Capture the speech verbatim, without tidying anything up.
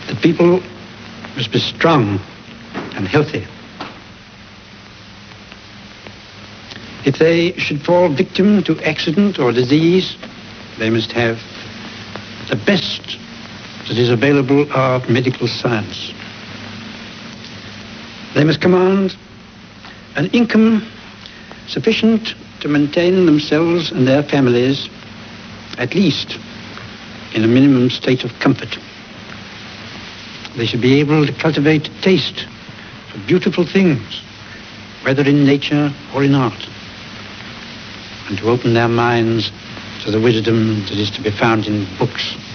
that people must be strong and healthy. If they should fall victim to accident or disease, they must have the best that is available of medical science. They must command an income sufficient to maintain themselves and their families, at least in a minimum state of comfort. They should be able to cultivate taste for beautiful things, whether in nature or in art, and to open their minds to the wisdom that is to be found in books